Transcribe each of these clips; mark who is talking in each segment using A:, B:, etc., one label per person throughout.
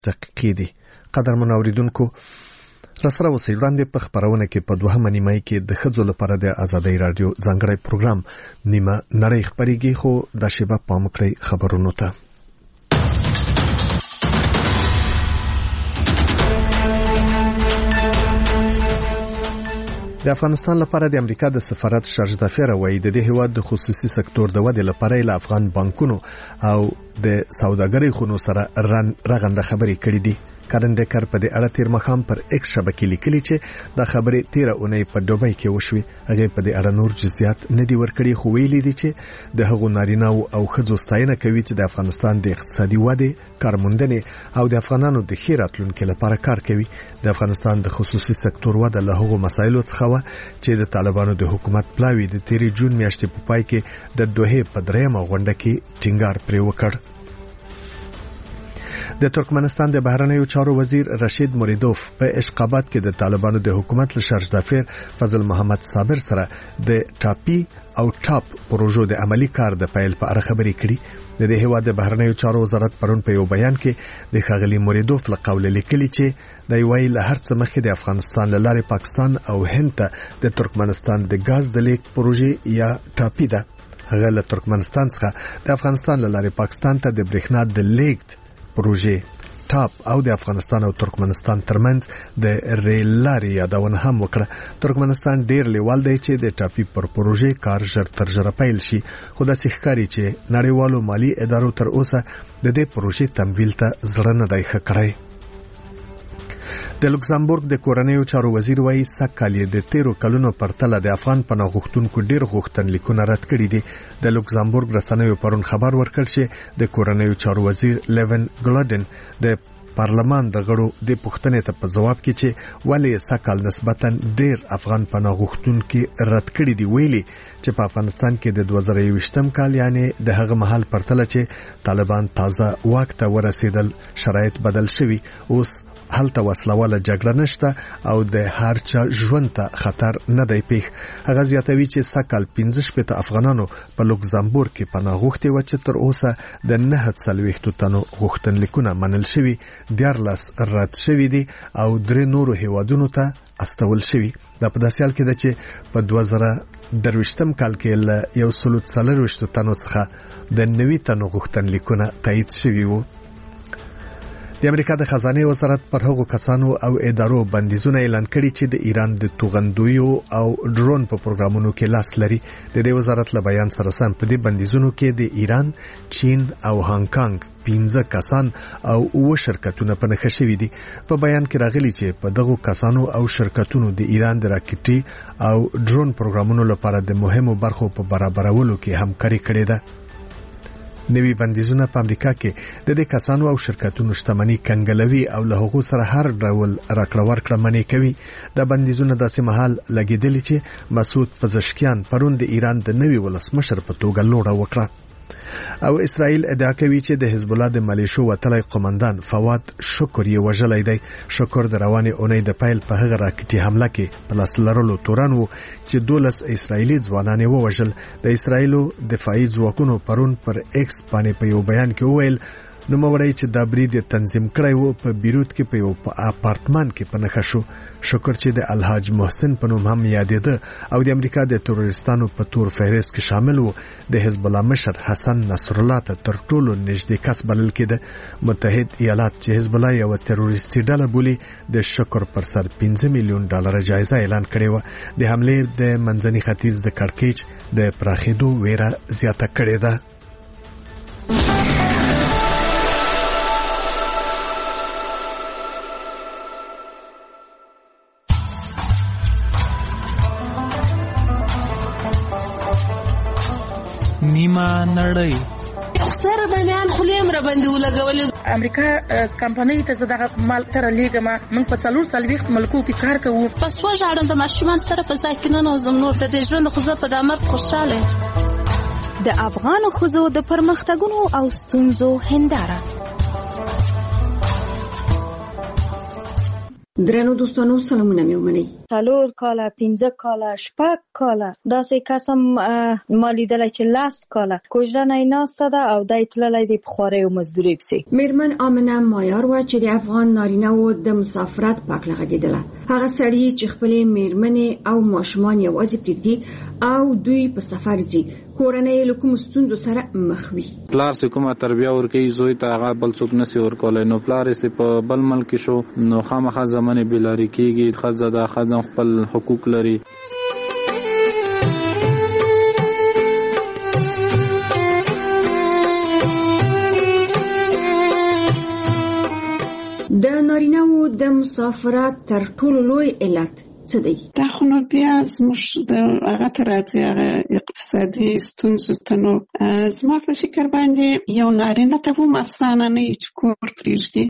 A: دقیقې دي. قدرمن اوریدونکو، راسره اوسئ. وړاندې په خپرونه کې په دوهمه نیمه کې د ښځو لپاره د ازادۍ رادیو ځانګړی پروګرام نیمه نړۍ خپرېږي، خو دا شیبه پام کړئ خبرونو ته. د افغانستان لپاره د امریکا د سفارت شارجدافیر وایي د دې هیواد د خصوصي سکتور د ودې لپاره له افغان بانکونو او د سوداګرۍ خونو سره رغنده خبرې کړې دي. کارندکر په دې اړه تیر مخام پر ایکس شبکې لیکلي چې دا خبرې 13 اونۍ په دوبۍ کې وشوي. هغه په دې اړه نور جزئیات نه دی ورکړي، خو ویلي دي چې د هغو نارینه او ښځو ستاینه کوي چې د افغانستان د اقتصادي ودې، کارموندنې او د افغانانو د ښې راتلونکي لپاره کار کوي. د افغانستان د خصوصي سکتور وده له هغو مسایلو څخه و چې د طالبانو د حکومت پلاوی د 13 جون میاشتې په پای کې د دوحې په درېمه غونډه کې ټینګار پرې وکړ. د ترکمنستان د بهرنیو چارو وزیر رشید موریدوف په اشقابات کې د طالبانو د حکومت له شارجدافیر فضل محمد صابر سره د ټاپی او ټاپ پروژو د عملی کار د پیل په اړه خبرې کړې. د دې هیواد د بهرنیو چارو وزارت پرون په یو بیان کې د ښاغلي موریدوف له قوله لیکلي چې د یوې له هر څه مخکې د افغانستان له لارې پاکستان او هند ته د ترکمنستان د غاز د لیک پروژې یا ټاپی ده. هغه له ترکمنستان څخه د افغانستان له لارې پاکستان ته د برېښنا د لیک پروژې ټاپ او د افغانستان او ترکمنستان ترمنځ د ریل لارې یادونه هم وکړه. ترکمنستان ډیر لیوال دی چې د ټاپی پر پروژې کار ژر تر ژره پیل شي، خو داسې ښکاري چې نړیوالو مالی ادارو تر اوسه د دې پروژې تمویل ته زړه نه دی ښه کړی. د لوکزامبورګ د کورنیو چارو وزیر وایي سږکال د 13 کلونو پرتله د افغان پناه غوښتونکو ډیر غوښتنلیکونه رد کړي دي. د لوکزامبورګ رسنیو پرون خبر ورکړ چې د کورنیو چارو وزیر لیون ګلادن د پارلمان د غړو د پوښتنې ته په جواب کې چې ولې سږکال نسبتاً ډیر افغان پناه غوښتونکي رد کړي دي، ویلي چې په افغانستان کې د 2021م کال یعنی د هغه مهال پرتله چې طالبان تازه واک ته ورسېدل شرایط بدل شوي. اوس هلته وسلواله جګړه نشته او د هر چا ژوند ته خطر نه دی پیښ. هغه زیاتوي چې سږکال 15 افغانانو په لوکزامبورګ کې پناه غوښتي و چې تر اوسه د 49 تنو غوښتنلیکونه منل شوي، 14 رد شوي دي او 3 نورو هیوادونو ته استول شوي. دا په داسې حال کې ده چې په 2023م کال کې له 140 تنو څخه د 90 تنو غوښتنلیکونه تایید شوي وو. د امریکا د خزانه وزارت پر هغو کسانو او ادارو بندیزونه اعلان کړي چې د ایران د توغندیو او ډرون په پروګرامونو کې لاس لري. د دې وزارت له بیان سره سم په دې بندیزونو کې د ایران، چین او هانګ کانګ 15 کسان او 9 شرکتونه په نښه شوي دي. په بیان کې راغلي چې په دغو کسانو او شرکتونو د ایران د راکټي او ډرون پروګرامونو لپاره د مهمو برخو په برابرولو کې همکاري کړې ده. نوی بندیزونه په امریکا کې د دې کسانو او شرکتونو شتمنۍ کنګلوي او له هغو سره هر ډول راکړه ورکړه منې کوي. دا بندیزونه داسې مهال لګیدلي چې مسعود پزشکیان پرون د ایران د نوي ولسمشر په توګه لوړه وکړه. او اسرائیل ادعا کوي چې د حزب الله د ملیشو وتلی قومندان فواد شکر یې وژلی دی. شکر د روانې اونۍ د پیل په هغه راکټي حمله کې په لاس لرلو تورن وو چې 12 اسرائیلي ځوانان یې ووژل. د اسرائیلو دفاعي ځواکونو پرون پر ایکس باندې په یو بیان کې وویل نوموړی چې دا برید تنظیم کړی و په بیروت کې په یو اپارتمان کې په نښه شو. شکر چې د الحاج محسن په نوم هم یادېده او د امریکا د تروریستانو په تور فهرست کې شامل و. د حزب الله مشر حسن نصر الله ته تر ټولو نږدې کس بلل کېده. متحد ایالات چې حزب الله یو تروریستي ډله بولي د شکر پر سر $5 میلیون جایزه اعلان کړې و. د حملې د منځني ختیځ د کړکېچ د پراخېدو ویره زیاته کړې ده.
B: نیمه نړۍ
C: سره د میان خلیم را باندې ولګولې.
D: امریکا کمپنۍ ته زداغه مال تر لیګه من په 440 ملکو کې کار کوو.
C: پس وژاړم د ماشومان سره په ځای کې نه نوزم نور د ژوند خو زه په د مرګ خوشاله.
E: د افغان ښځو د پرمختګونو او ستونزو هنداره.
B: درنو دوستانو سلامونه مې ومنئ.
E: 4 کاله 15 کاله 6 کاله داسې کسم ما لیدلی چې 10 کاله کوژدنه یې ناسته ده او دی تللی دی په خوارۍ او مزدورۍ پسې.
B: میرمن آمنه مایار وه چې د افغان نارینه‌و د مسافرت په هکله غږېدله. هغه سړي چې خپلې میرمنې او ماشومان یوازې پرېږدي او دوی په سفر ځي، کورنۍ له کومو ستونزو سره مخ وي.
F: پلار چې کومه تربیه ورکوي زوی ته هغه بل څوک نشي ورکولی، نو پلار یې په بل ملک شو نو خامخا زمانې بېلارې کېږي. ښځه ده، ښځه خپل حقوق لري.
B: د نارینه‌و د مسافرت تر ټولو لوی علت څه دی؟
G: دا خو نو بیا زموږ د هغه ته راځي، هغه اقتصادي ستونزو ته. نو زما په فکر باندې یو نارینه ته هم اسانه نه وي چې کور پرېږدي.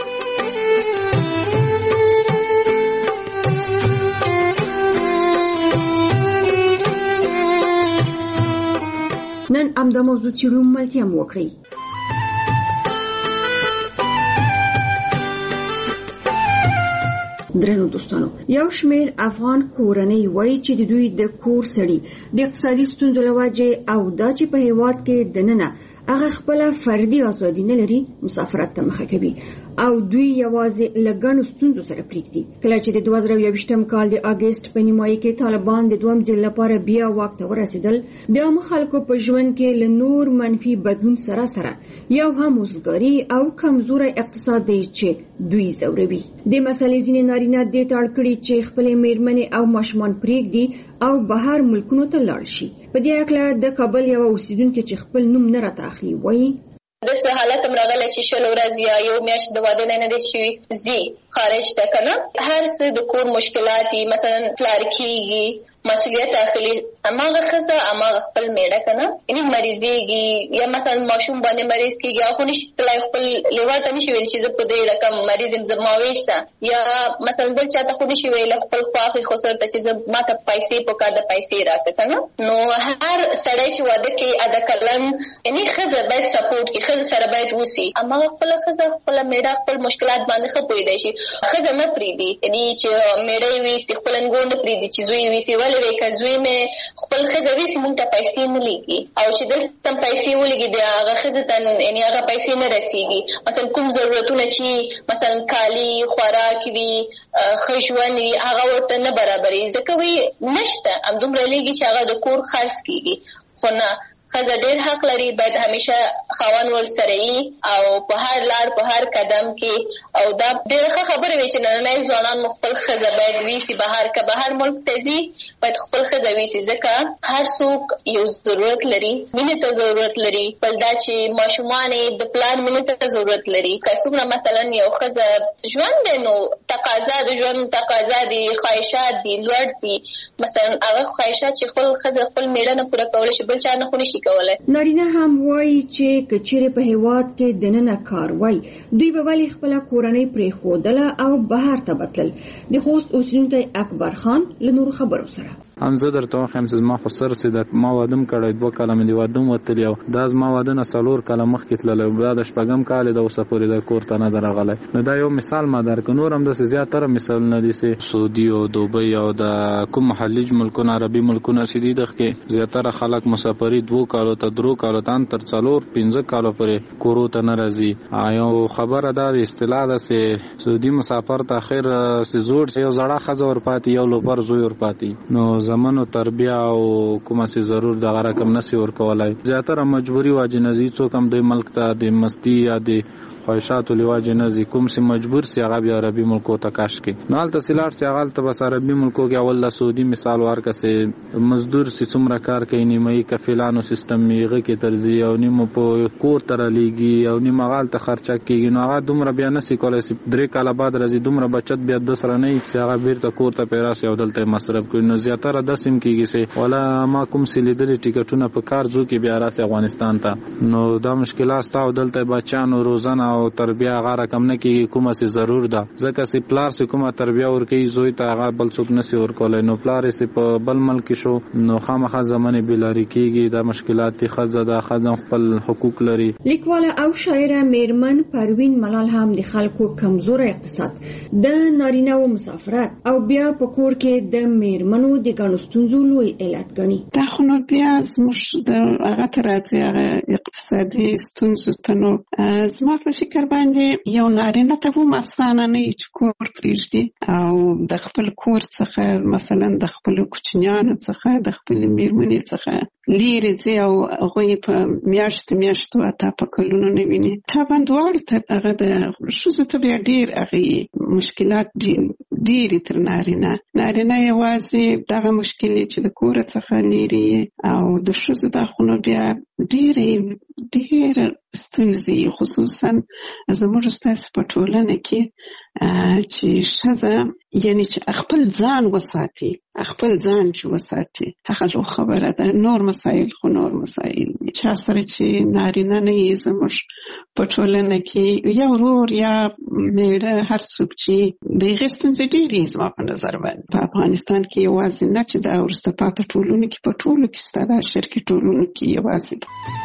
B: نن همدا موضوع څېړو، ملتیا مو وکړئ. درنو دوستانو، یو شمیر افغان کورنۍ وایي چې د دوی د کور سړي د اقتصادي ستونزو له وجې او دا چې په هیواد کې دننه هغه خپل فردي ازادي نه لري مسافرت ته مخه کوي او دوی یوازې له ګڼو ستونزو سره پرېږدي. کله چې د 2021 کال د اگست په نیمایي کې طالبان د دویم ځل لپاره بیا واک ته ورسېدل، د عامو خلکو په ژوند کې له نور منفي بدلون سره یو هم وزګاري او کمزوري اقتصاد دی چې دوی زوروي. د مسلې ځینې نارینه دې ته اړ کړي چې خپلې میرمنې او ماشومان پرېږدي او بهر ملکونو ته لاړ شي. په دې اړه د کابل یو اوسیدونکي چې خپل نوم نه راته اخلي وایي
H: داسې حالت هم راغلی چې 20 ورځې یا یو میاشت د واده نه دی شوي ځي خارج ته که نه، هر څه د کور مشکلات دي، مثلا پلار کېږي، مسؤلیت اخلي، هماغه ښځه هماغه خپل میړه که نه، یعنې مریضېږي یا مثلا ماشوم باندې مریض کېږي او خو نشي تللی، خپل لیوال ته نشي ویلی چې زه په دې رقم مریض یم زما ویسه، یا مثلا بل چا ته خو نشي ویلی خپل خواښې خسر ته چې زه ما ته پیسې پکار ده پیسې راکړه که نه. نو هر سړی چې واده کوي اده کلن یعنې ښځه باید سپورټ کړي، ښځه سره باید اوسي، هماغه خپله ښځه خپله میړه خپل مشکلات باندې ښه پوهېدی شي. ښځه نه پرېږدي یعنې چې میړه یې ویسي، خپل انګور نه پرېږدي چې زوی یې ویسي. ولې وی که زوی مې خپل ښځه ویسي موږ ته پیسې نه لېږي او چې دلته پیسې ولېږي بیا هغه ښځې ته یعنې هغه پیسې نه رسېږي. مثلا کوم ضرورتونه چې مثلا کالي خوراک وي ښه ژوند وي هغه ورته نه برابرېږي، ځکه وایي نشته همدومره لېږي چې هغه د کور خرڅ کېږي. خو نه، ښځه ډېر حق لري، باید همیشه خاوند ورسره وي او په هر لار په هر قدم کې. او دا ډېره ښه خبره وي چې نننی ځوانان مو خپل ښځه باید ویسي بهر، که بهر ملک ته ځي باید خپل ښځه ویسي، ځکه هر څوک یو ضرورت لري، مینې ته ضرورت لري. بل دا چې ماشومان د پلار مینې ته ضرورت لري. که څومره مثلا یو ښځه ژوند دی نو تقاضا د ژوند تقاضا دي، خواهشات دي لوړ دي، مثلا هغه خواهشات چې خپل ښځه خپل میړه نه پوره کولی شي بل چا نه خو نشي کولی.
B: نارینه هم وایي چې که چیرې په هیواد کې دننه کار وای دوی به ولې خپله کورنۍ پرېښودله او بهر ته بتلل. د خوست اوسیدونکی اکبر خان له نورو خبرو سره
F: هم زه درته وایم چې زما خو سر چې د ما واده کړی 2 کاله مې د واده وتلی او دا زما واده نه 4 کاله مخکې تللی، بیا د 6م کال د اوسه پورې د کور ته نه دی راغلی. نو دا یو مثال ما درکړ. نور هم داسې زیاتره مثالونه دي چې سعودي او دوبۍ او د کوم خلیج ملکونه عربي ملکونه چې دي دغه کې زیاتره خلک مسافري 2 کالو ته 3 کالو ته تر 4-5 کالو پورې کورو ته نه راځي. یو خبره دا اصطلاح ده چې سعودي مسافر ته اخر چې زوړ یو زړه ښځه ورپاتې یو لوبر زوی ورپاتې. نو زمونو تربیه او کومه سي ضرور د رقم نسی ورکولای، زیاتره مجبوری واجب نزي څوک هم د ملک ته د مستی یا د خواهشاتو لواجه نزي کوم سي مجبور سي هغه بیا عربي ملکو ته کاش کې نو حالت سیلار سي هغه ته بس عربي ملکو کې اول د سعودي مثال ورکسه مزدور سي څومره کار کوي نیمه کفیلانو سیستم میغه کې ترزی او نیمه په کور تر لیږي او نیمه غال ته خرچه کیږي نو هغه دومره بیا نسی کولای سي 3 کال بعد راځي دومره بچت بیا د سره نه سي هغه بیرته کور ته پیراس یو دلته مصرف کوي نو زیاتره د سیم کیږي سي ولا ما کوم سي لیدل ټیکټونه په کار ځو کې بیا راځي افغانستان ته نو دا مشکلات تاو دلته بچانو روزانه او تربیه هغه رقم نه کیږي کومه سي ضرور ده ځکه چې پلار سي کومه تربیه ورکوي زوی ته هغه بل څوک نسی ورکولای نو پلار سي په بل ملک شو نو خامخا زمانه بلاری کیږي د مشکلات خزه د خزم خپل حقوق لري.
B: لیکواله او شاعره میرمن پروین ملال هم د خلکو کمزور اقتصاد د نارینه او مسافرت او بیا په کور کې د میرمنو د ګڼستونزو لوی علت ګڼي.
G: دا خو نو بیا زموږ د هغه ترازی هغه اقتصادي ستونزو ته نو زما په فکر باندې یو نارینه ته هم اسانه نه چې کور پرېږدي او د خپل کور څخه مثلا د خپل کوچنیانو څخه د خپل میرمنې څخه لیرې ځي او هغوی په میاشتو اته په کلونو نه ویني. طبعا دواړو ته هغه د ښځو ته بیا ډېر هغې مشکلات ډېرې تر نارینه یوازې دغه مشکلې چې د کوره څخه لیرې او د ښځو دا خو نو بیا ډېر ستونزې خصوصا زموږ ستاسې په ټولنه کې چې ښځه یعنی چې خپل ځان وساتي هغه لو خبره ده. نور مسایل دي چا سره چې نارینه نه یې زموږ په ټولنه کې یا ورور یا میړه هر څوک چې د هغې ستونزې ډېرې زما په نظر باندې په افغانستان کې یوازې نه چې دا وروسته پاتې ټولنو کې په ټولو کې سته دا شرقي ټولنو کې یوازې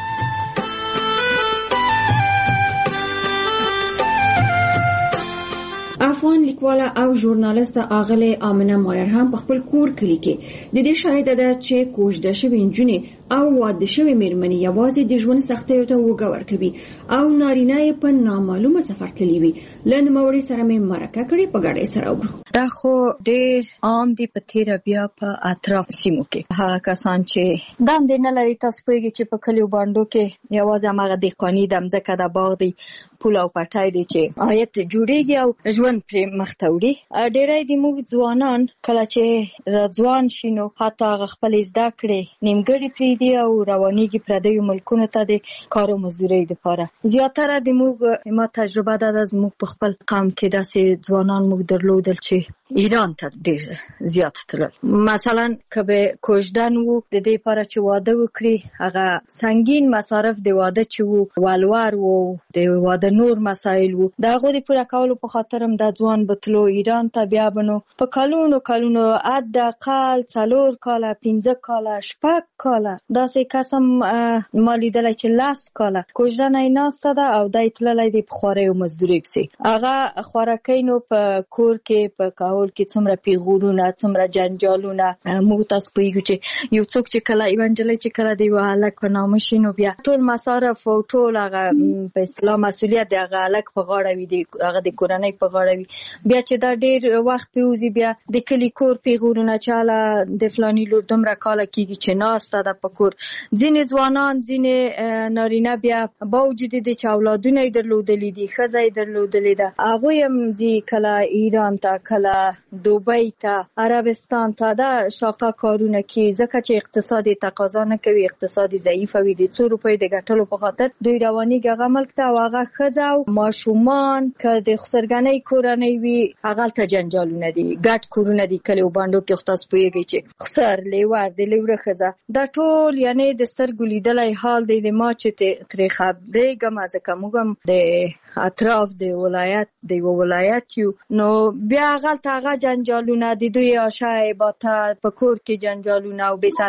B: افغان لیکواله او ژورنالیسته آغلې آمنه مایر هم په خپل کور کلی کې د دې شاهده ده چې کوژده شوې نجونې او واده شوې میرمنې یوازې د ژوند سختیو ته اوږه ورکوي او نارینه یې په نامعلومه سفر تللی وي. له نوموړي سره مې مرکه کړې په ګډۍ سره وګورو.
E: دا خو ډېر عام دي په تیره بیا په اطراف سیمو کې هغه کسان چې دندې نه لري. تاسو پوهېږئ چې په کلیو بانډو کې یوازې هماغه دهقاني د مځکه د باغ دی پول او پټی دی چې عاید جوړېږي او ژوند پرې مخ ته وړي. ډېری د موږ ځوانان کله چې راځوان شي نو حتی هغه خپلې زده کړې نیمګړې پرېږدي او روانېږي پردیو ملکونو ته د کار او مزدورۍ دپاره. زیاتره د موږ ما تجربه ده زموږ په خپل قوم کې داسې ځوانان موږ درلودل چې ایران ته ډېر زیات تلل. مثلا که به کوژدن وو د دې لپاره چې واده وکړي هغه سنګین مصارف د واده چې وو ولور وو د واده نور مسایل وو د هغو د پوره کولو په خاطر هم دا ځوان به تلو ایران ته. بیا به نو په کلونو حداقل 4 کاله 15 کاله 6 کاله داسې کس هم ما لیدلی چې 10 کاله کوژدنه یې ناسته ده او دی تللی دی په خوارۍ او مزدورۍ پسې. هغه خوارکۍ نو په کور کې په کول کې څومره پیغورونه څومره جنجالونه. موږ تاسو پوهېږو چې یو څوک چې کله یوه نجلۍ چې کله د یوه هلک په نامه شي نو بیا ټول مصارف او ټول هغه په اصطلاح مسؤلیت د هغه هلک په غاړه وي هغه د کورنۍ په غاړه وي. بیا چې دا ډېر وخت پېوځي بیا د کلي کور پیغورونه چې هله د فلاني لور دومره کاله کېږي چې ناسته ده په کور. ځینې ځوانان ځینې نارینه بیا باوجود د چې اولادونه یې درلودلي دي ښځه یې درلودلې ده هغوی هم ځي کله ایران ته کله دوبۍ ته عربستان ته دا شاقه کارونه کې ځکه چې اقتصاد تقاضا نه کوي اقتصاد ضعیف وي د 2 روپۍ د ګټلو په خاطر دوی روانېږي هغه ملک ته او هغه ښځه او ماشومان که د خسرګنۍ کورنۍ وي هغلته جنجالونه دي ګډ کورونه دي کلیو بانډو کې. خو تاسو پوهېږئ چې خسر لیور د لیوره ښځه دا ټول یعنې د سترګو لیدلی حال دی د ما چې ترې خبرېږم ځکه موږ هم د اطراف د ولایت د یو ولایت یو نو بیا هغلته هغه جنجالونه د دوی آشا عبادت په کور کې جنجالونه او بې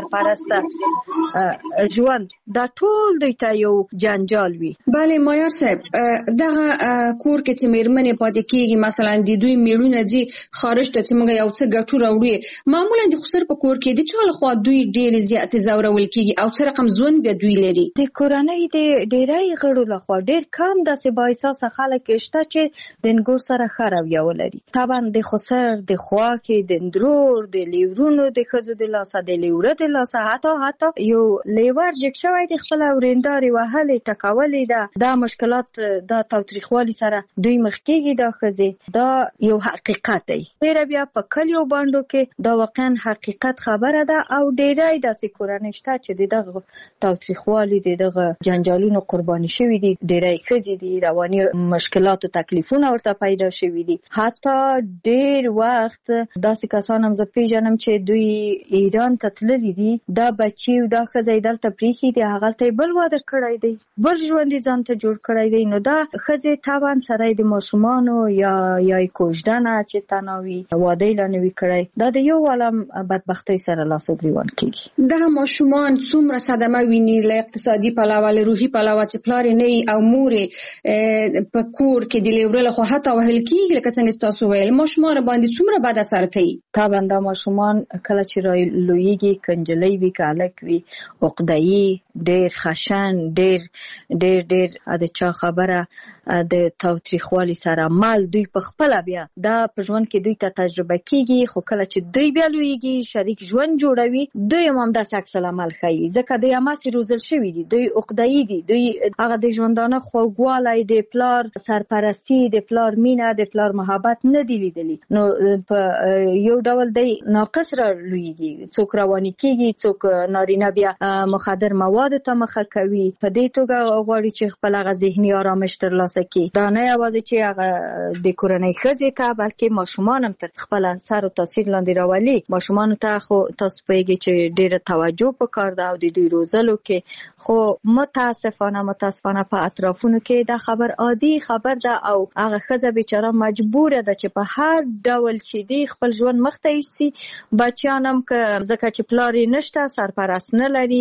E: سرپرسته ژوند دا ټول دوی ته یو جنجال وي.
B: بله مایار صاحب دغه کور کې چې میرمنې پاتې کېږي مثلا د دوی میړونه ځي خارج ته چې موږ یو څه ګټو راوړي معمولا د خسر په کور کې د چا لخوا دوی ډېرې زیاتې ځورول کېږي او څه رقم ژوند بیا دوی لري. د کورنۍ د ډېری غړو لخوا ډېر کم داسې بااحساسه خلک شته چې د نګور سره ښه رویه ولري. طبعا د خسر د خواښې د اندرور د لیورونو د ښځو د لاسه د لیوره د لاسه حتی یو لیور جګ شوی د خپله ورېندارې وهلې ټکولې ده دا مشکلات دا تاوتریخوالي سره دوی مخ کېږي دا ښځې دا یو حقیقت دی. ډېره بیا په کلیو بانډو کې دا واقعا حقیقت خبره ده او ډېری داسې کورنۍ شته چې د دغه تاوتریخوالي د دغه جنجالونو قرباني شوي دي. ډېری ښځې دي رواني
E: ډېر مشکلات او تکلیفونه ورته پیدا شوي دي. حتی ډېر وخت داسې کسان هم زه پیژنم چې دوی ایران ته تللي دي، دا بچي او دا ښځه دلته پریښي دي، هغلته بل واده کړی دی، بل ژوند یې ځان ته جوړ کړی دی. نو دا ښځې طبعا سره د ماشومانو یا کوژدنه چې تناوي واده یې لا نه وي کړی، دا د یو عالم بدبختۍ سره لاس او ګریوان کېږي.
B: دغه ماشومان څومره صدمه ویني له اقتصادي پلوه، له روحي پلوه، چې پلار یې نه او مور یې په کور کې د لیورل خو حتی وهل کېږي لکه څنګه ستاسو ویل، ماشومان باندې څومره بد اثر کوي؟ طبعا دا ماشومان کله چې را لویږي، کنجلۍ وي که هلک وي، عقده‌یي، ډېر خشن، ډېر د چا خبره د تاوتریخوالي سره مل دوی په خپله بیا دا په ژوند کې دوی ته تجربه کېږي. خو کله چې دوی بیا لویږي، شریک ژوند جوړوي، دوی هم همداسې عکس العمل ښیي، ځکه دوی هماسې روزل شوي دي، دوی عقده‌یي دي، دوی هغه د ژوندانه خوږوالی، د پلار سرپرستي، د پلار مینه، د پلار محبت نه دي لیدلي. نو په یو ډول دی ناقص را لویږي، څوک رواني کېږي، څوک نارینه بیا مخدر موادو ته مخه کوي، په دې توګه غواړي چې خپل هغه ذهني آرامش ترلاسه کړي. دا نه یوازې چې هغه د کورنۍ ښځې ته، بلکې ماشومان هم تر خپل اثر او تاثیر لاندې راولي. ماشومانو ته خو تاسو پوهیږئ چې ډېره توجه پکار ده او د دوی روزلو کې، خو متاسفانه په اطرافونو کې دا خبر عادي خبر ده او هغه ښځه بیچاره مجبوره ده چې په هر ډول چې دی خپل ژوند مخته یوسي. بچیان هم که ځکه چې پلار یې نشته، سرپرست نه لري،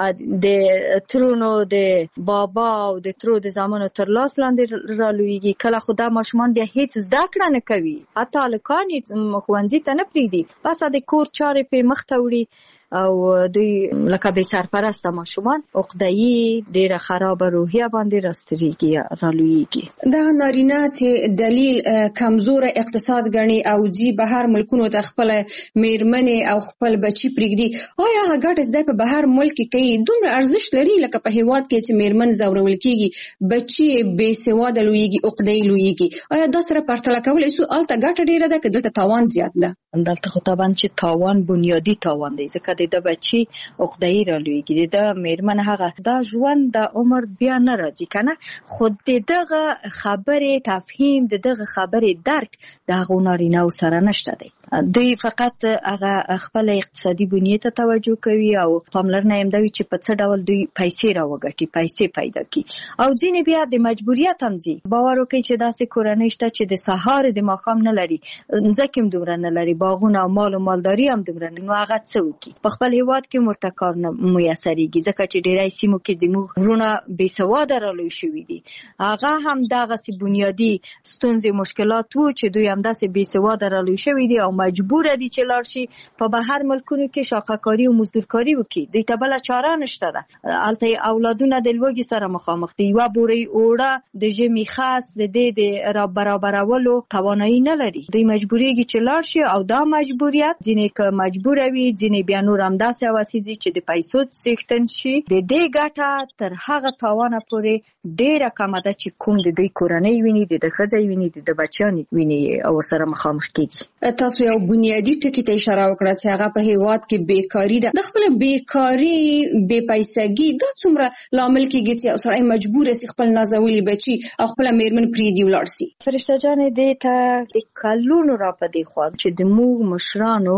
B: د ترونو د بابا او د ترو د زامنو تر لاس لاندې را لویږي. کله خو دا ماشومان بیا هیڅ زده کړه نه کوي، حتی هلکان یې ښوونځي ته نه پرېږدي، بس د کور چارې پرې مخته وړي او دوی لکه بې سرپرسته ماشومان عقده‌یي، ډېره خرابه روحیه باندې راستریږي، را لویږي. دغه نارینه چې دلیل کمزوره اقتصاد ګڼي او ځي بهر ملکونو ته خپل میرمنې او خپل بچي پرېږدي، آیا هغه ګټې زده په بهر ملک کې کوي دومره ارزښت لري لکه په هېواد کې چې میرمن ځورول کېږي، بچي بې سواده لویږي، عقده‌یي لویږي؟ آیا دا سره پرتله کولی شو هلته ګټه ډېره ده که دلته تاوان زیات ده؟ دلته خو طبعا چې تاوان بنیادي تاوان دی، ځکه د بچي عقده‌یي را لویږي، د میرمن هغه دا ژوند د عمر بیا نه راځي کنه، خو د دغه خبرې تفهیم، د دغه خبرې درک د هغو نارینه‌و سره نشته دی. دوی فقط هغه خپل اقتصادي بنیې ته توجه کوي او پاملرنه یې همدا وي چې په څه ډول دوی پیسې راوګټي، پیسې پیدا کړي. او ځینې بیا د مجبوریت هم ځي. باور وکړئ چې داسې کورنۍ شته چې د سهار د ماښام نه لري، ځمکې هم دومره نه لري، باغونه او مال او مالداري هم دومره نه، نو هغه څه وکړي؟ په خپل هېواد کې ورته کار نه میسرېږي، ځکه چې ډېری سیمو کې زموږ وروڼه بې سواده را لوی شوي دي. هغه هم دغسې بنیادي ستونزې مشکلات وو چې دوی همداسې بې سواده را لوی شوي دي او مجبور دي چې لاړ شي په بهر ملکونو کې شاقه‌کاري او مزدورکاري وکړي. دوی ته بله چاره نشته ده. هلته اولادونه د لوږې سره مخامخ دي، یوه بورۍ اوړه د ژمي خس د دې د را برابرولو توانایي نه لري. دوی مجبورېږي چې لاړ شي او دا مجبوریت ځینې که مجبوره وي، ځینې بیا نور همداسې هوسیږي چې د پیسو څښتن شي. د دې ګټه تر هغه تاوانه پورې ډېره کمه ده چې کوم د دوی کورنۍ ویني، د ښځې ویني، د بچیانو ویني او ورسره مخامخ کېږي. تاسو یو بنیادی ټکي ته اشاره وکړه چې هغه په هېواد کې بیکاري ده. د خپل بیکاري، بې پیسګي دا څومره لامل کېږي چې سړی مجبور شي خپل نازولي بچي او خپل میرمن پرېږدي ولاړ شي؟ فرشته جانې دې ته د کلونو را په دې خوا چې د موږ مشرانو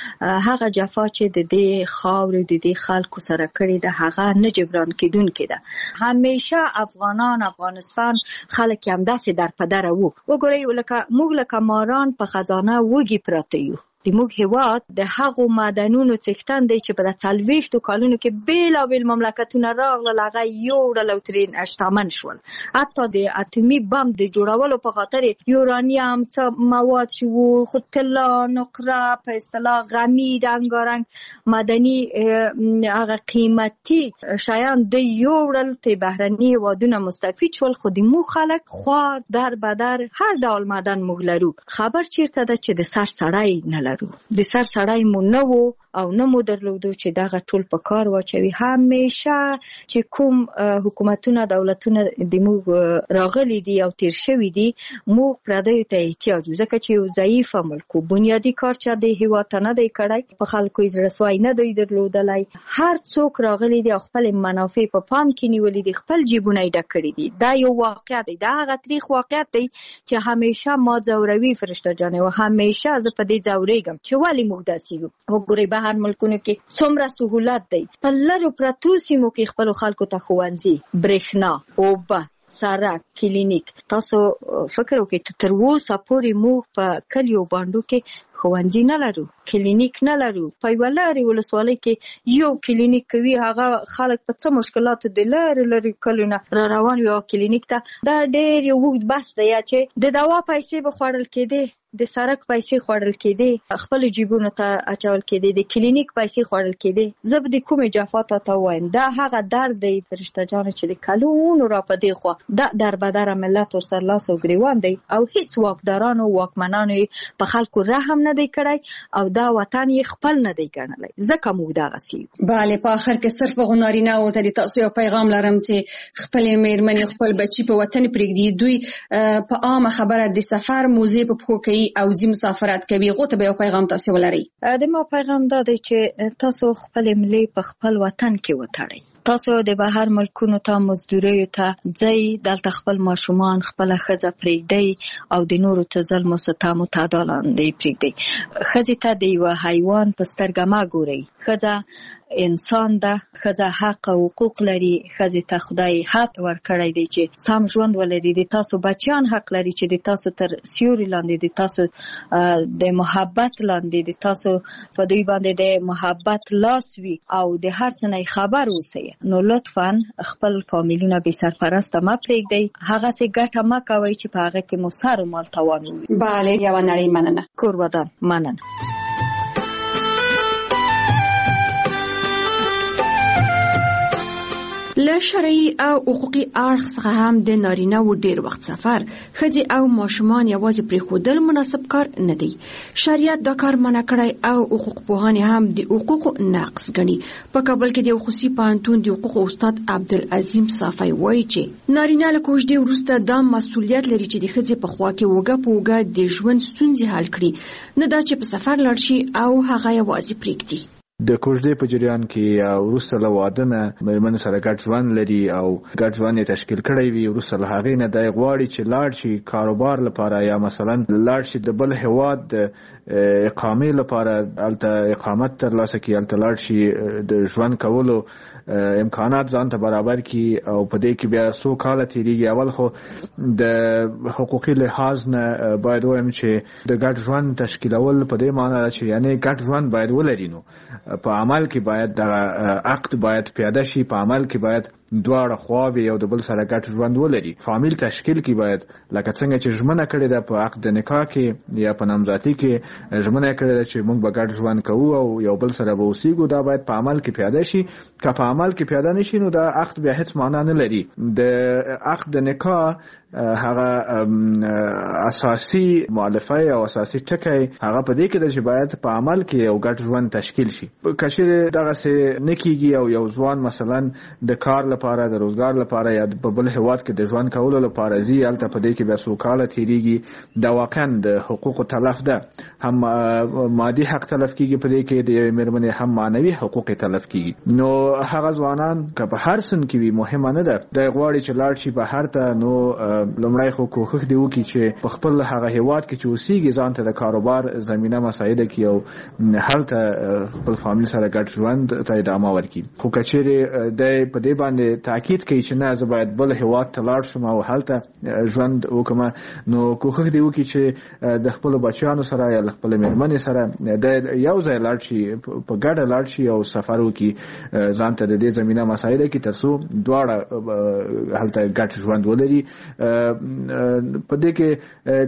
B: هغه جفا چې د دې خاورې د دې خلکو سره کړې ده هغه نه جبران کېدونکې ده. همیشه افغانستان خلک یې همداسې در په دره وو. وګورئ موږ لکه ماران په خزانه وږي پراته یو. د موږ هېواد د هغو معدنونو څښتن دی چې په 40 کالونو کې بېلابېل مملکتونه راغلل، هغه یوړل او ترې شتمن شول. حتی د اتومي بم د جوړولو په خاطر یورانیم څه مواد چې وو، خو طلا، نقره، په اصطلاح غمي، رنګارنګ معدني هغه قیمتي شیان د یوړل، ته بهرني هېوادونه مستفید شول. خو د موږ خلک خوار در بدر هر ډول معدن موږ لرو. خبر چیرته ده چې د سر سړی نه لرو.
E: لرو. د سر سړی مو نه وو او نه مو درلودو چې دغه ټول په کار واچوي. همیشه چې کوم حکومتونه دولتونه د موږ راغلي دي او تیر شوي دي، موږ پردیو ته احتیاج، ځکه چې یو ضعیف ملک، بنیادی کار چې د هیواد ته نه دی کړی، په خلکو یې زړه سوی نه دی درلودلی. هر څوک راغلي دي او خپل منافع په پام کې نیولي دي، خپل جیبونه یې ډک کړي دي. دا یو واقعیت دی، دا هغه تاریخ واقعیت دی چې همیشه ما ځوروي فرشته جانې، او همیشه زه په دې ځورېږم چې ولې موږ داسې یو. وګورئ بهر ملکونو کې څومره سهولت دی، په لرو پرتو سیمو کې خپلو خلکو ته ښوونځي، برېښنا، اوبه، سړک، کلینیک. تاسو فکر وکړئ تر اوسه پورې موږ په کلیو بانډو کې ښوونځي نه لرو، کلینیک نه لرو. په یوه لرې ولسوالۍ کې یو کلینیک کوي، هغه خلک په څه مشکلاتو د لرې کلیو نه را روان وي او کلینیک ته. دا ډېر یو اوږد بحث دی چې د دوا پیسې به خوړل کېدې، د سړک پیسې خوړل کېدې، خپل جیبونو ته اچول کېدې، د کلینیک پیسې خوړل کېدې. زه به د کومې جفا ته وایم، دا هغه درد دی فرشته جانه چې د کلونو را په دې خوا دا دربدره ملت ورسره لاس او ګریوان دی، او هیڅ واکدارانو واکمنانو په خلکو رحم نه دی کړی او دا وطن یې خپل نه دی ګڼلی، ځکه موږ دغسې یو.
B: بله، په آخر کې صرف هغو نارینه‌و ته د تاسو یو پیغام لرم چې خپلې مېرمنې خپل بچي په وطن پرېږدي. دوی په عامه خبره د سفر موزې په پښو کوي او ځي مسافرت کوي، هغو ته به یو پیغام تاسو ولرئ.
E: د ما پیغام دا دی چې تاسو خپلې ملې په خپل وطن کې وتړئ. تاسو د بهر ملکونو ته مزدوریو ته ځئ، دلته خپل ماشومان، خپله ښځه پرېږدئ او د نورو ته ظلم و ستم و تعدا لاندې پرېږدئ. ښځې ته د یوه حیوان په سترګه مه ګورئ. ښځه انسان ده، ښځه حق او حقوق لري. ښځې ته خدای حق ورکړی دی چې سم ژوند ولري. د تاسو بچیان حق لري چې د تاسو تر سیوري لاندې، د تاسو د محبت لاندې، د تاسو په دوی باندې د محبت لاس وي او د هر څه نه خبر اوسئ. نو لطفاً خپل فامیلونه بې سرپرسته مه پرېږدئ، هغسې ګټه مه کوئ چې په هغه کې مو سر و مال تاوان ووي.
B: بله، یوه نړۍ مننه.
E: کوربدان، مننه.
B: له شرعي او حقوقي اړخ څخه هم د نارینه‌و ډېر وخت سفر، ښځې او ماشومان یوازې پرېښودل مناسب کار نه دی. شریعت دا کار منع کړی او حقوق پوهانې هم د حقوقو نقض ګڼي. په کابل کې د خصوصي پوهنتون د حقوقو استاد عبدالعظیم صافی وایي چې نارینه له کوژدې وروسته دا مسؤلیت لري چې د ښځې په خوا کې اوږه په اوږه د ژوند ستونزې حل کړي، نه دا چې په سفر لاړ شي او هغه یوازې پرېږدي.
I: د کوژدې په جریان کې وروسته له واده نه مېرمنې سره ګډ ژوند لري او ګډ ژوند یې تشکیل کړی وي. وروسته له هغې نه دی غواړي چې لاړ شي کاروبار لپاره یا مثلا لاړ شي د بل هېواد د اقامې لپاره، هلته اقامت ترلاسه کړي، هلته لاړ شي د ژوند کولو امکانات ځان ته برابر کړي او په دې کې بیا څو کاله تېرېږي. اول خو د حقوقي لحاظ نه باید ووایم چې د ګډ ژوند تشکیلول په دې معنی ده چې یعنې ګډ ژوند باید ولري. نو په عمل کې باید د عقد باید پیاده شي، په عمل کې باید دواړه خواوې یو د بل سره ګډ ژوند ولري. فامیل تشکیل کې باید لکه څنګه چې ژمنه کړې ده په عقد نکاح کې یا په نامزادۍ کې ژمنه کړې ده چې موږ به ګډ ژوند کوو او یو بل سره به اوسېږو، دا باید په عمل کې پیاده شي. که په عمل کې پیاده نشي نو دا عقد بیا هیڅ معنا نه لري. د عقد نکاح هغه اساسي مؤلفه او اساسي ټکی هغه په دې کې ده چې باید په عمل کې یو ګډ ژوند تشکیل شي. که چېرې دغسې نه کېږي او یو ځوان مثلا د کار لپاره، د روزګار لپاره یا په بل هېواد کې د ژوند کولو لپاره ځي، هلته په دې کې بیا څو کاله تېرېږي، دا واقعا د حقوقو تلف ده. هم مادي حق تلف کېږي په دې کې د یوې مېرمنې، هم معنوي حقوق تلف کېږي. نو هغه ځوانان که په هر سن کې وي مهمه نه ده، دی غواړي چې لاړ شي بهر ته، نو لومړی خو کوښښ دی وکړي چې په خپل هغه هېواد کې چې اوسېږي ځان ته د کاروبار زمینه مساعده کړي او هلته خپل فامیل سره ګډ ژوند ته ادامه ورکړي. خو که چېرې دی په دې باندې تاکید کوي چې نه زه باید بل هېواد ته لاړ شم او هلته ژوند وکړم، نو کوښښ دی وکړي چې د خپلو بچیانو سره یا له خپلې مېرمنې سره دی یو ځای لاړ شي، په ګډه لاړ شي او سفر وکړي، ځان ته د دې زمینه مساعده کړي تر څو دواړه هلته ګډ ژوند ولري. په دې کې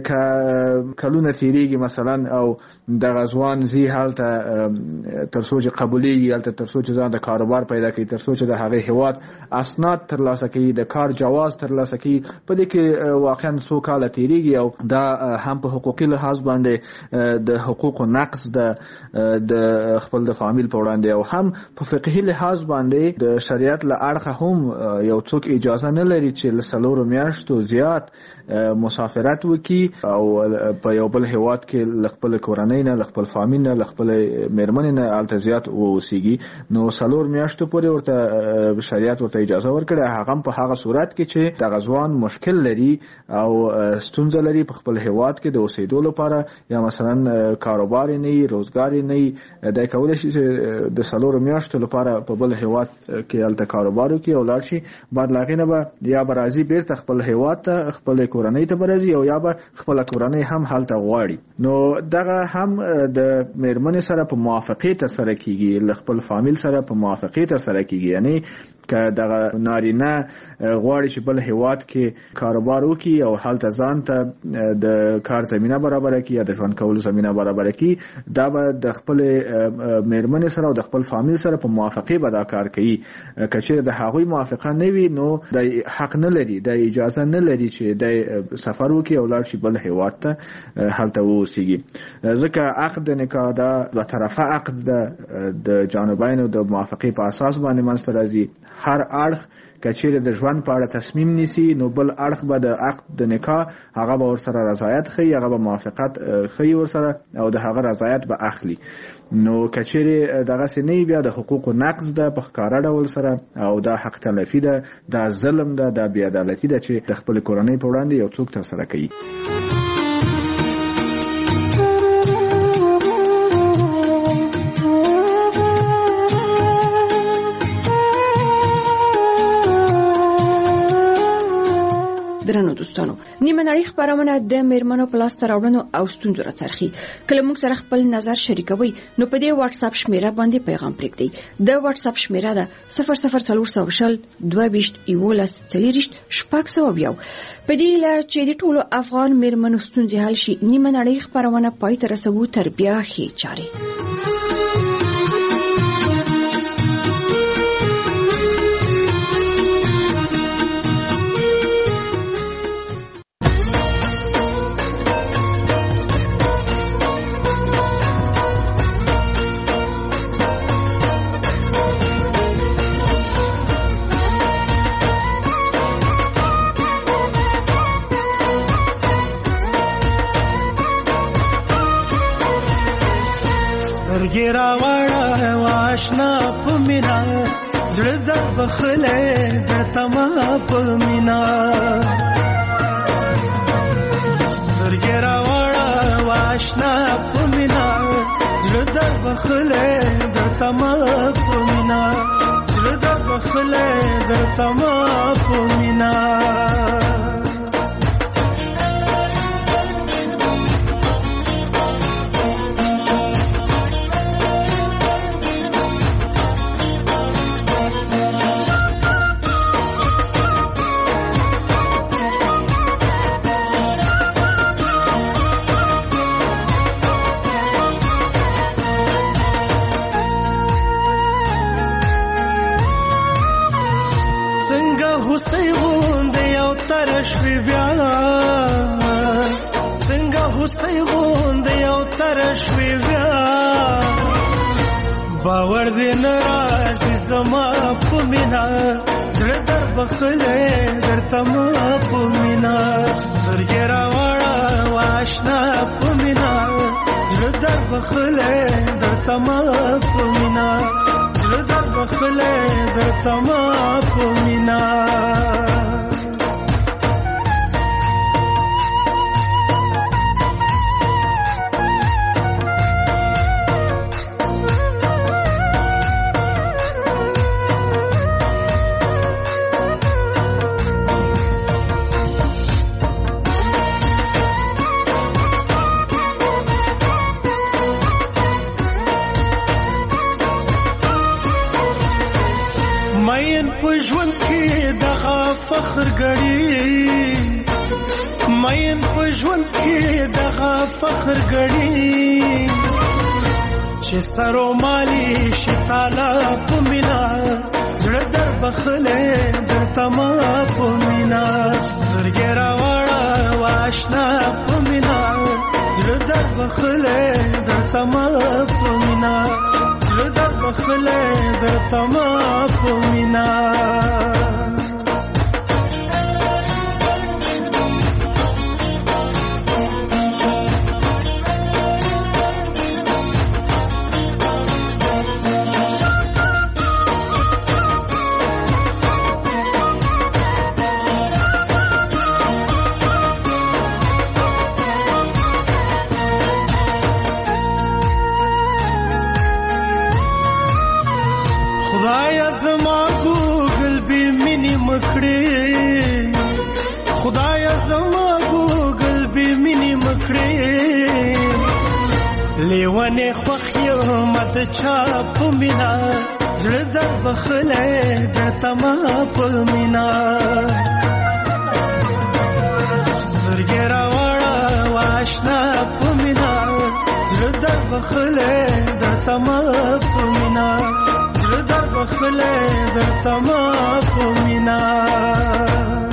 I: کلونه تیریږي مثلا او د غزوان زی حالته ترڅو چې قبوليږي حالته ترڅو چې ځان د کاروبار پیدا کړي ترڅو چې د هغه هیواد اسناد ترلاسه کړي د کار جواز ترلاسه کړي په دې کې واقعا څو کال تیریږي او دا هم په حقوقي لحاظ باندې د حقوقو نقض د خپل د فامیل په وړاندې او هم په فقهي لحاظ باندې د شریعت له اړخه هم یو څوک اجازه نه لري چې له 4 میاشتو زیات مسافرت وکړي او په یو بل هیواد کې خپل کورنۍ نه خپل فامیل نه خپل میرمن نه التزیات اوسېږي نو 4 میاشتو پورې ورته شریعت ورته اجازه ورکړه هغه په هغه صورت کې چې د غزوان مشکل لري او ستونزه لري په خپل هیواد کې د اوسېدو لپاره یا مثلا کاروبار نه روزګار نه د کولای شي د 4 میاشتو لپاره په بل هیواد کې الته کاروبار کوي او لاړ شي بعد لاغینه به یا برازي بیرته خپل هیواد ته خپل کورنۍ ته برازي او یا به خپل کورنۍ هم حالت غواړي نو دغه هم د میرمن سره په موافقه تر سره کیږي خپل فامیل سره په موافقه تر سره کیږي یعنی که دغه نارینه غواړي چې بل هیواد کې کاروبار وکړي او حالت ځان ته د کار زمينه برابر کړي یا د ژوند کولو زمينه برابر کړي دا به د خپل میرمن سره او د خپل فامیل سره په موافقه به دا کار کوي کچې د هغوی موافقه نه وي نو د حق نه لري د اجازه نه لري چې د سفر وکړي او لاړ شي بل هیواد ته حالت ووسیږي ځکه عقد نکاح دا دوه طرفه عقد د جانبینو د موافقه په اساس باندې منځته راځي هر اړخ کچېره د ژوند په اړه تصمیم نیسي نو بل اړخ به د عقد د نکاح هغه به ورسره رضایت خي هغه به موافقت خي ورسره او د هغه رضایت به اخلي نو کچېره دغه سنې بیا د حقوق نقض د بخکاره ډول سره او د حق تلفي ده د ظلم ده د بی عدالتي ده چې د خپل کورنۍ په وړاندې یو څوک تر سره کوي
B: درنو دوستانو نیمه نړۍ خبرونه د میرمنو په لاس ته راوړنو او ستونزو راڅرخي کله موږ سره خپل نظر شریکوي نو په دې واتس اپ شمیره باندې پیغام پرېږدئ د واتس اپ شمیره ده 0040221140 په دې لا چې د ټولو افغان میرمنو ستونزې حل شي نیمه نړۍ خبرونه پای ته رسوو تر بیا ښې چارې
J: ګیرا وړه واشنا پمینا زړه د بخله درته ما پمینا ګیرا وړه واشنا پمینا زړه د بخله درته ما پمینا زړه د بخله درته ما پمینا باور دې ناراضي زما پمینا زړه در بخله درته ما پمینا سترګې راوړه واشنا پمینا زړه در بخله درته ما پمینا زړه در بخله درته ما پمینا فخر غړي مین په ژوند کې دغه فخر ګڼي چې سرو مالي شي تعالی په مینا زړه در بخلې درته ما په مینا سترګې راوړه واشنا په مینا زړه در بخلې درته ما په مینا زړه در بخلې درته ما په مینا خدایا زما ګوګل به مینې مکړې لیوانې خوښ یم د چا په مینا زړه در بخلې درته ما په مینا سترګې راوړه واشنا په مینا زړه در بخلې درته ما په مینا زړه در بخلې درته ما په مینا